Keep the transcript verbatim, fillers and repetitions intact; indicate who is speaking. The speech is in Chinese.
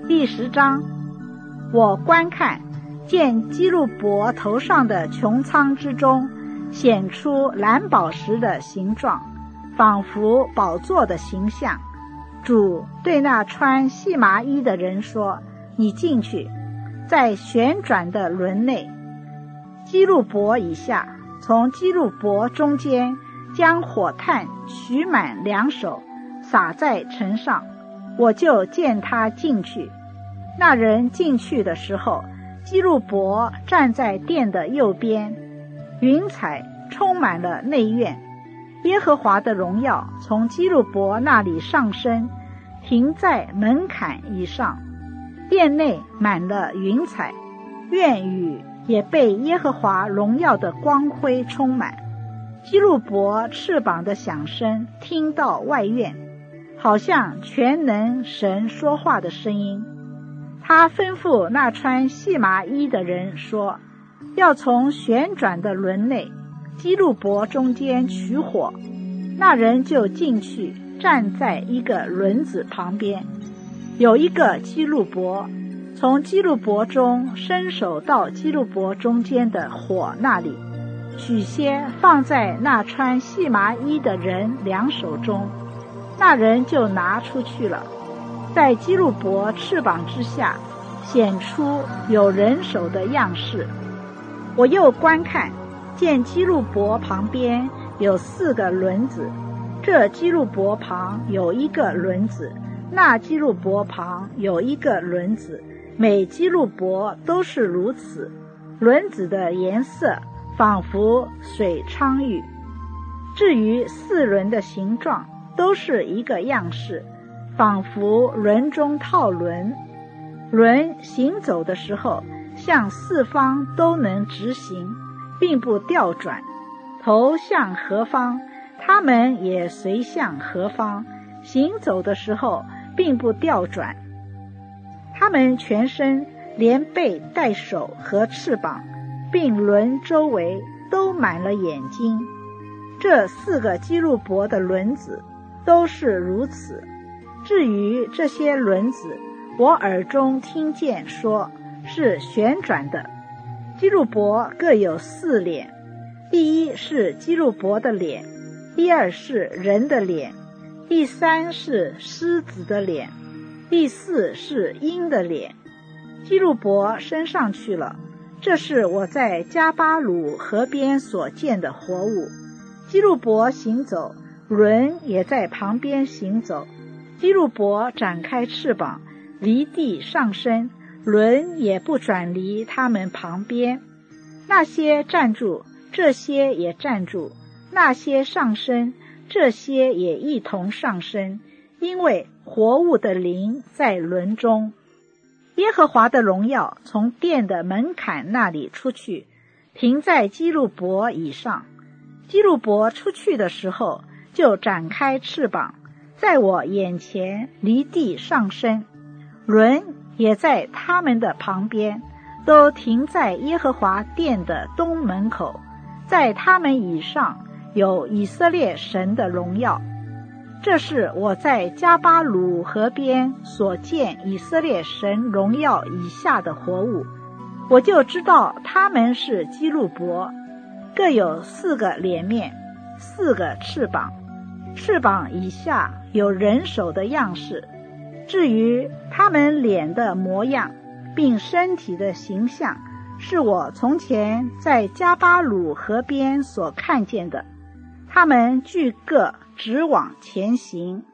Speaker 1: 第十章，我观看，见基路伯头上的穹苍之中显出蓝宝石的形状，仿佛宝座的形象。主对那穿细麻衣的人说：你进去，在旋转的轮内，基路伯以下，从基路伯中间，将火炭取满两手，撒在城上。我就见他进去。那人进去的时候，基路伯站在殿的右边，云彩充满了内院。耶和华的荣耀从基路伯那里上升，停在门槛以上。殿内满了云彩，院宇也被耶和华荣耀的光辉充满。基路伯翅膀的响声听到外院，好像全能神说话的声音。他吩咐那穿细麻衣的人说：要从旋转的轮内基路伯中间取火。那人就进去，站在一个轮子旁边，有一个基路伯，从基路伯中伸手到基路伯中间的火那里，取些放在那穿细麻衣的人两手中。那人就拿出去了，在基路伯翅膀之下显出有人手的样式。我又观看，见基路伯旁边有四个轮子，这基路伯旁有一个轮子，那基路伯旁有一个轮子，每基路伯都是如此。轮子的颜色仿佛水苍玉。至于四轮的形状，都是一个样式，仿佛轮中套轮。轮行走的时候，向四方都能直行，并不调转。头向何方，它们也随向何方，行走的时候并不调转。它们全身连背带手和翅膀，并轮周围都满了眼睛。这四个基路伯的轮子都是如此。至于这些轮子，我耳中听见说是旋转的。基路伯各有四脸，第一是基路伯的脸，第二是人的脸，第三是狮子的脸，第四是鹰的脸。基路伯升上去了，这是我在加巴鲁河边所见的活物。基路伯行走，轮也在旁边行走。基路伯展开翅膀，离地上升，轮也不转离他们旁边。那些站住，这些也站住；那些上升，这些也一同上升，因为活物的灵在轮中。耶和华的荣耀从殿的门槛那里出去，停在基路伯以上。基路伯出去的时候，就展开翅膀，在我眼前离地上升，轮也在他们的旁边，都停在耶和华殿的东门口。在他们以上有以色列神的荣耀。这是我在加巴鲁河边所见以色列神荣耀以下的活物，我就知道他们是基路伯，各有四个脸面，四个翅膀，翅膀以下有人手的样式。至于他们脸的模样并身体的形象，是我从前在加巴鲁河边所看见的。他们俱各直往前行。